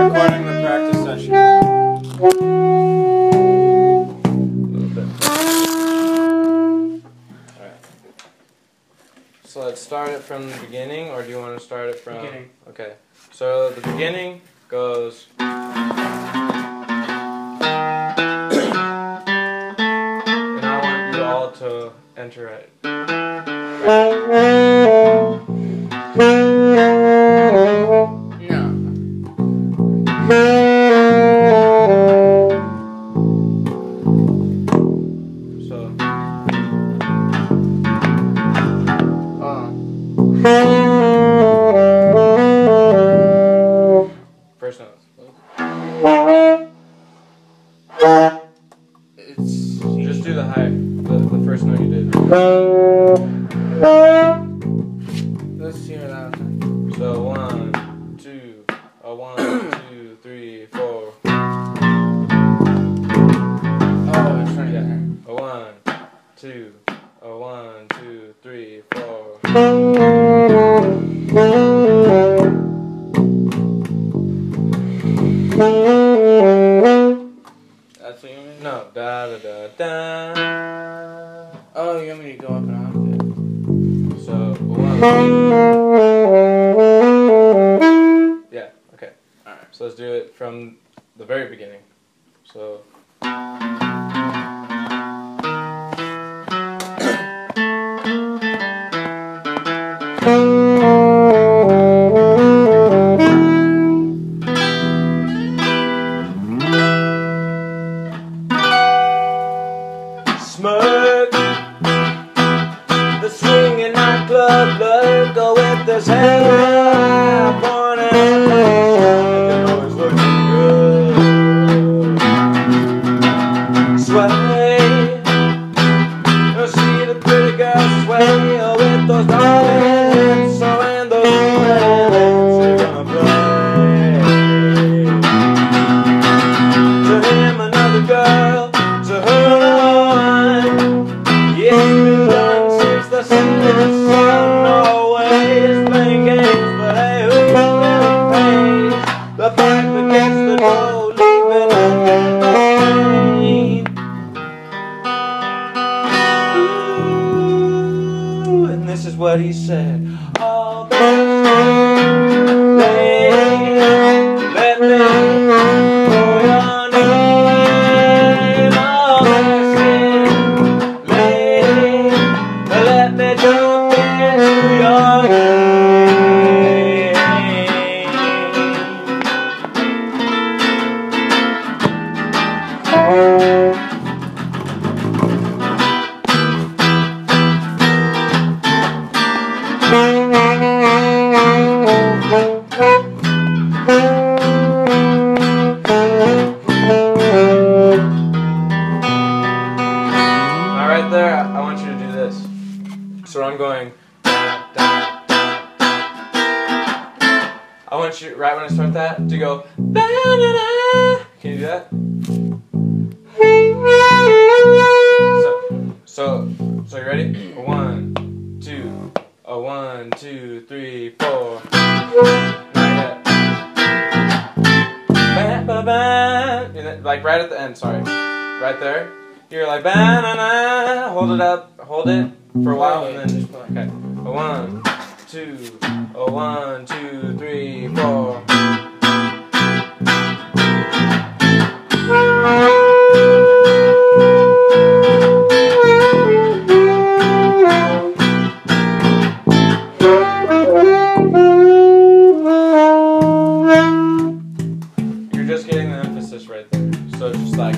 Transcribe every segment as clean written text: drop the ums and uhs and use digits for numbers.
recording the practice session. A little bit. Alright. So let's start it from the beginning, or do you want to start it from... Beginning. Okay. So the beginning goes... And I want you all to enter it. First note. Just do the high, the first note you did. Let's hear it out. So 1, 2, 1, 2, 3, 4. Oh, it's right Yeah. there. 1, 2, 1, 2, 3, 4. That's what you want me to do? No, da da da da. Oh, you want me to go up an octave? So 1. Yeah. Okay. All right. So let's do it from the very beginning. So. Smirk, the swinging nightclub lurker with his hair pointed and always looking good. Sway, you'll see the pretty girl sway with those darlings, so and those friends they're gonna play. To him another girl, to her it's been done since the setting sun, always playing games, but hey, who really pays? The pipe against the door, leaving unmet pain. Ooh, and this is what he said. All this let me know your name. All this let me jump into your game. Now right there, I want you to do this. So I'm going da, da, da, da. I want you, right when I start that, to go da, da, da. Can you do that? So you ready? 1, 2, 1, 2, 3, 4. Like right at the end, sorry. Right there. You're like ba-na-na. Hold it up, hold it for a while, and then just play. Okay. 1, 2, 1, 2, 3, 4. You're just getting the emphasis right there. So it's just like.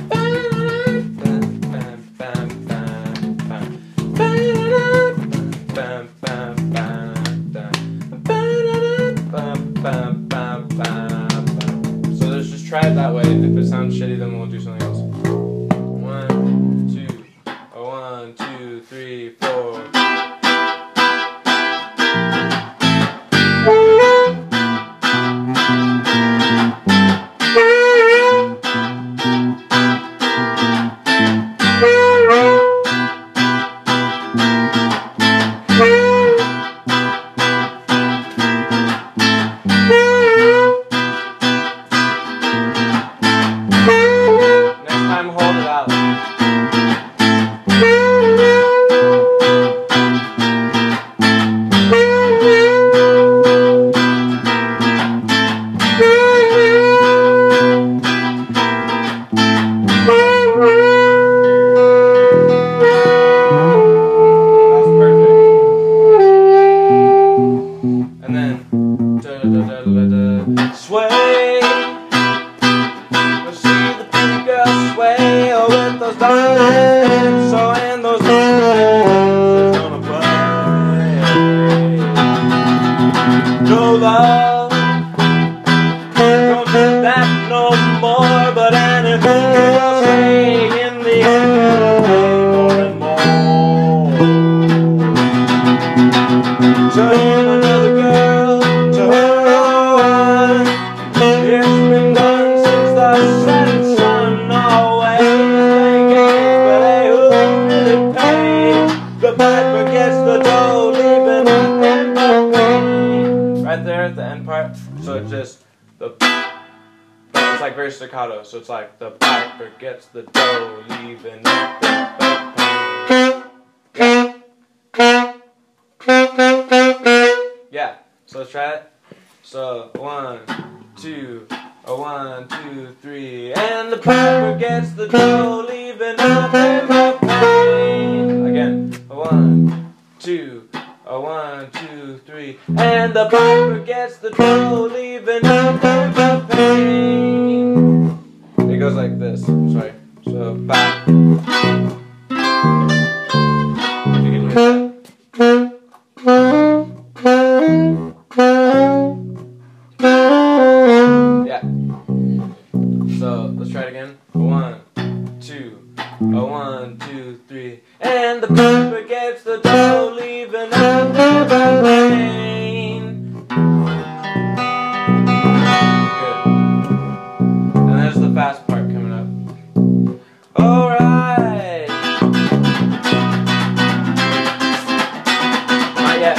So let's just try it that way. If it sounds shitty, then we'll do something else. 1, 2, 1, 2, 3, 4. sway. We'll see the pretty girl sway with those dark lips, so and those dark lips is gonna play. No love, don't do that no more, but anything will say in the end, more and more. Turn another girl to her own. It's been done since the setting sun. Always playing games, but hey, who really pays? The piper gets the dough, leaving nothing but pain. Right there at the end part, so it's just the. It's like very staccato, so it's like the piper gets the dough, leaving nothing but pain. Yeah, so let's try it. So 1, 2, 1, 2, 3, and the piper gets the dough, leaving nothing but pain. Again, 1, 2, 1, 2, 3, and the piper gets the dough, leaving nothing but pain. It goes like this. Sorry. So back. You can hear that. Yeah. So let's try it again. 1, 2, 1, 2, 3, and the piper gets the dough, leaving nothing but pain. Good. And there's the fast part coming up. Alright. Not yet.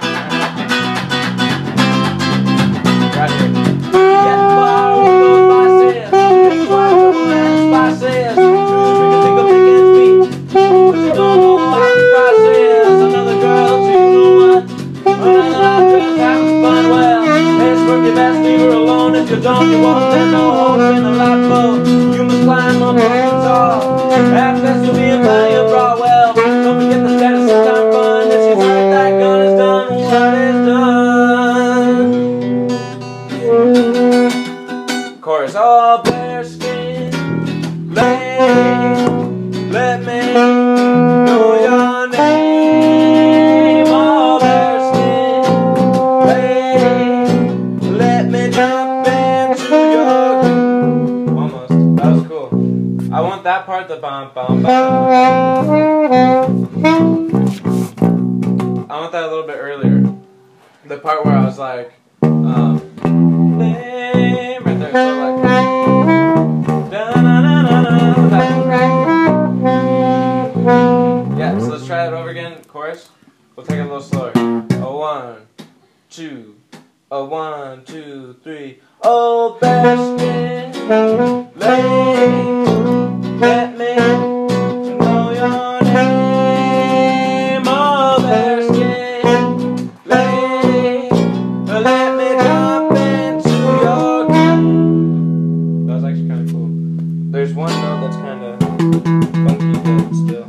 Right here. Get far with those biceps. Get far with those biceps. Think of against me. But you don't know what the price is. Another girl, do you know what? Another life is having fun. Well, it's work your best, leave her alone. If you don't, you won't. There's no hope in the lifeboat. You must climb up and tall. At best, you'll be a pioneer bra. Well, don't forget the status of time fun. If she's right, that gun is done. What is done? Chorus, all bare skin, let me know your name. All bare skin, let me jump into your. Almost, that was cool. I want that part, the bum bum bum. I want that a little bit earlier. The part where I was like, right there, so like, yeah, so let's try it over again, chorus. We'll take it a little slower. 1, 2, 1, 2, 3. Oh, bare skin, let me know your name. Oh, bare skin, let me jump into your game. That was actually kind of cool. There's one note that's kind of funky, but still.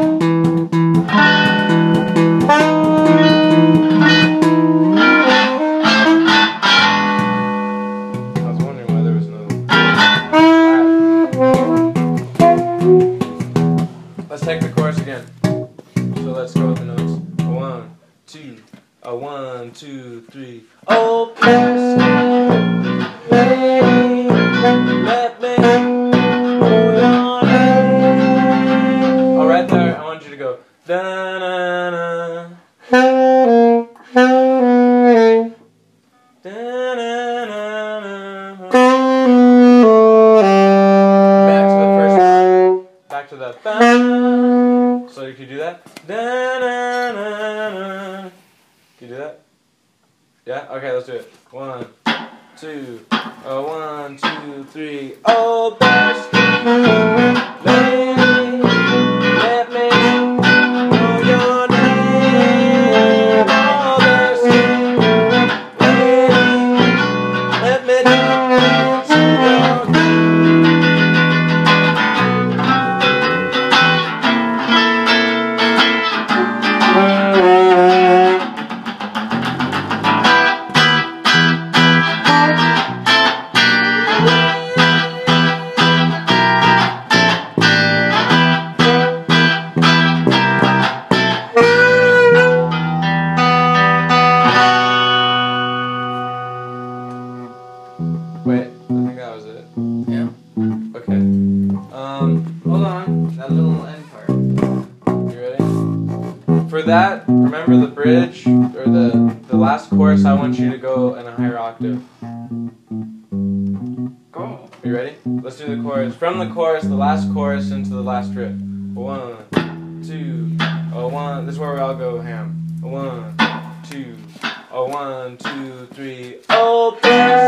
I was wondering why there was no. Let's take the chorus again. So let's go with the notes. 1, 2, 1, 2, 3. Oh, bare skin, let me know your name. Oh, right there, I want you to go. Da na na. Da na na na. Back to the first. Back to the. So you can do that. Da na na na. Can you do that? Yeah? Okay, let's do it. 1, 2, 1, 2, 3. Oh, bare skin, let me know your name. Oh, bare skin, let me jump into your was it? Yeah. Okay. Hold on. That little end part. You ready? For that, remember the bridge or the last chorus. I want you to go in a higher octave. Go. You ready? Let's do the chorus. From the chorus, the last chorus into the last riff. 1, 2, 1. This is where we all go ham. 1, 2, 1, 2, 3. Oh,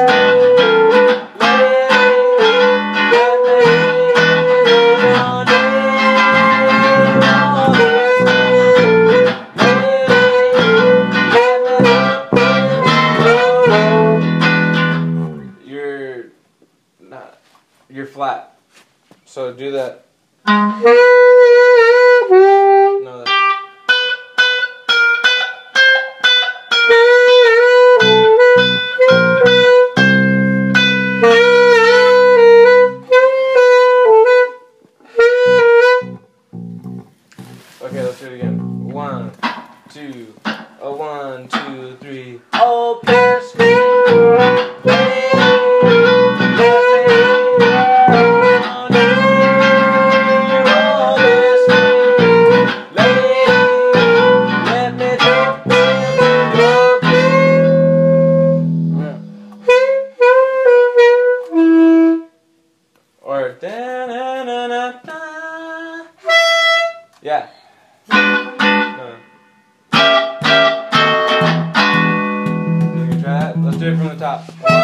You're flat. So do that. No, that. Okay, let's do it again. 1, 2, 1, 2, 3. Oh, pierce me. Or da na na na da. Yeah. No. You can try that. Let's do it from the top.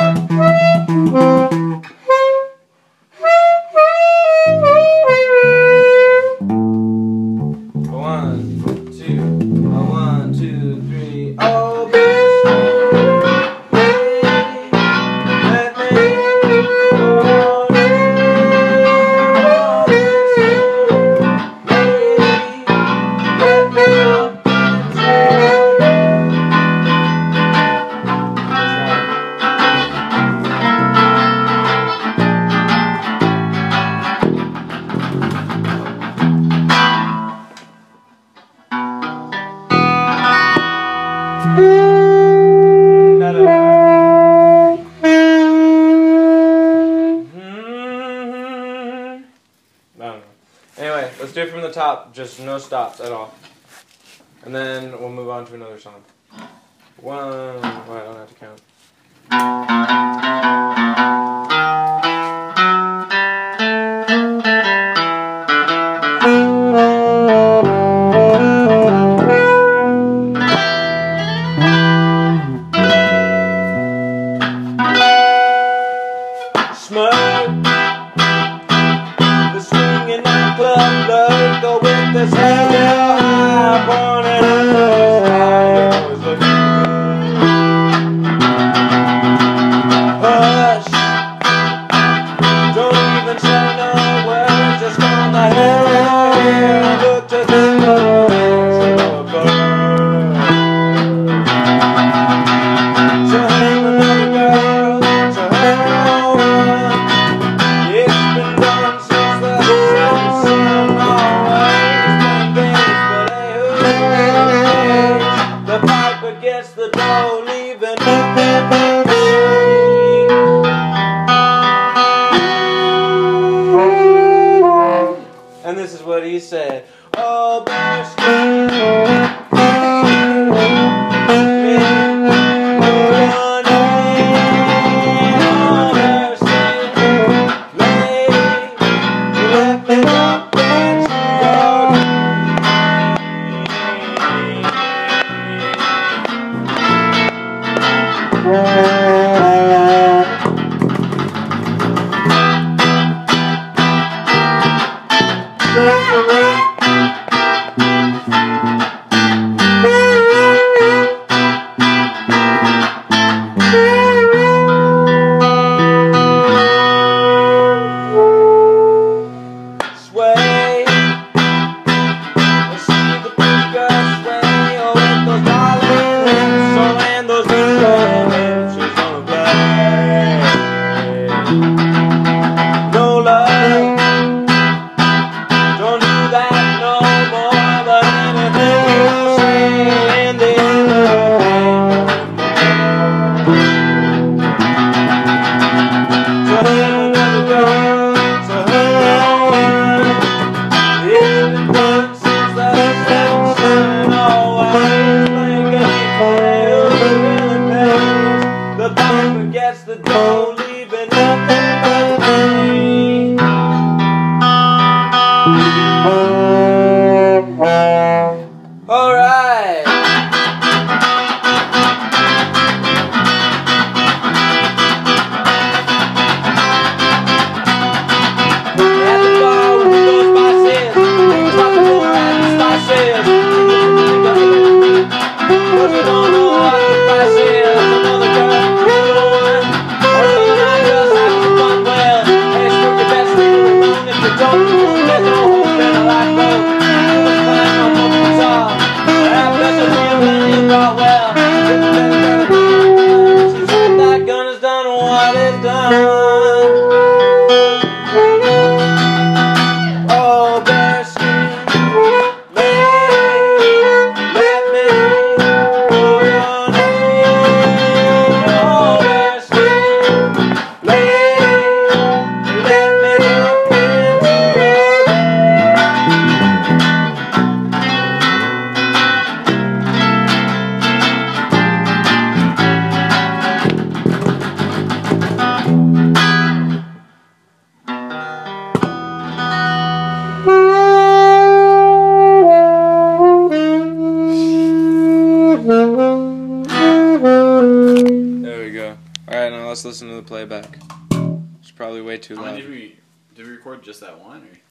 1, 2, 1, 2, 3. Oh, Anyway, let's do it from the top, just no stops at all. And then we'll move on to another song. 1, well, I don't have to count. Smoke. Go with this head high, born and always looking good. Hush, don't even say no words, just on the hair, look to the nose of a bird. So hang another girl, so hang on. It's been done since the sun. The pipe again. let's listen to the playback. It's probably way too How loud. many did we record? Just that one? Or?